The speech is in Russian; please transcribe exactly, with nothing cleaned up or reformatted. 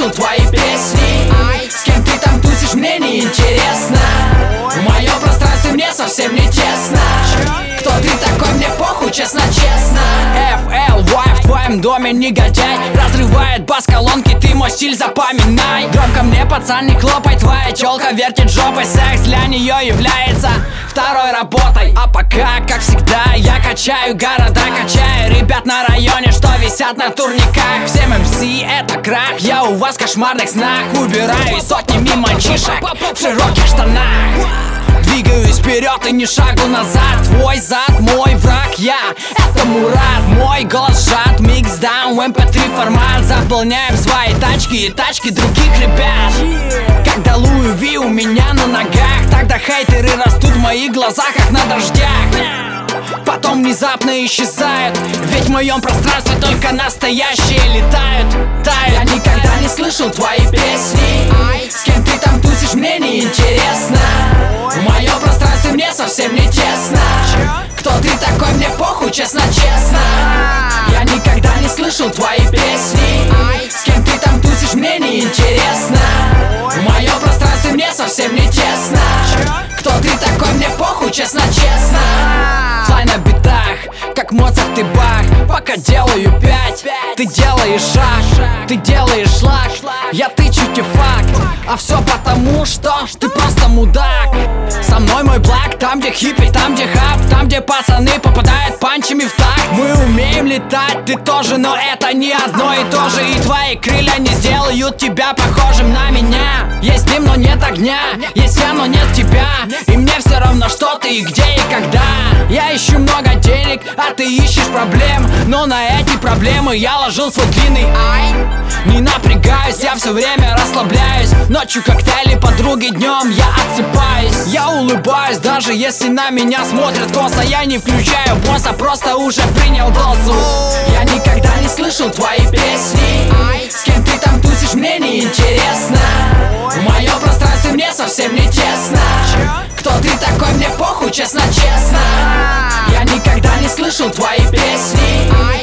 слышал твои песни. С кем ты там тусишь, мне не интересно. В моем пространстве мне совсем не тесно. Кто ты такой, мне похуй, честно-честно. эф эл уай в твоем доме негодяй разрывает бас-колонки, ты мой стиль запоминай. Громко мне, пацан, не хлопай, твоя челка вертит жопой. Секс для нее является второй работой. А пока, как всегда, я качаю города, качаю ребят на районе, что висят на турниках. Всем эм си это крах, я у вас в кошмарных снах. Убираю сотнями мальчишек в широких штанах. Двигаюсь вперед и ни шагу назад. Твой зад, мой враг, я это Мурат. Мой голос сжат, микс даун, эм пэ три формат. Заполняем свои тачки и тачки других ребят. Когда Луи Ви у меня на ногах, тогда хейтеры растут в моих глазах, как на дождях. Потом внезапно исчезают, ведь в моем пространстве только настоящие летают, тают. Я никогда не слышал твои песни. С кем ты там тусишь, мне не интересно. В моем пространстве мне совсем не тесно. Кто ты такой, мне похуй, честно-честно. Я никогда не слышал твои песни. С кем ты там тусишь, мне не интересно. В моем пространстве мне совсем не тесно. Кто ты такой, мне похуй, честно-честно. Флай на битах, как Моцарт и Бах. Пока делаю пять, ты делаешь шаг, ты делаешь шлак, я тычу тебе факт. А все потому, что ты просто мудак. Со мной мой благ, там где хиппи, там где хап, там где пацаны попадают панчами в такт. Мы умеем летать, ты тоже, но это не одно и то же. И твои крылья не сделают тебя похожим на меня. Есть дым, но нет огня, есть я, но нет тебя. И мне все равно, что ты и где и когда. Я ищу много денег, а ты ищешь проблем, но на эти проблемы я ложил свой длинный ай. Не напрягаюсь, я все время расслабляюсь. Ночью коктейли, подруги, днем я отсыпаюсь. Я улыбаюсь, даже если на меня смотрят косо. Я не включаю босса, просто уже принял дозу. Я никогда не слышал твои песни. С кем ты там тусишь, мне не интересно. В моем пространстве мне совсем не тесно. Кто ты такой, мне похуй, честно-честно. Я никогда не слышал твои песни.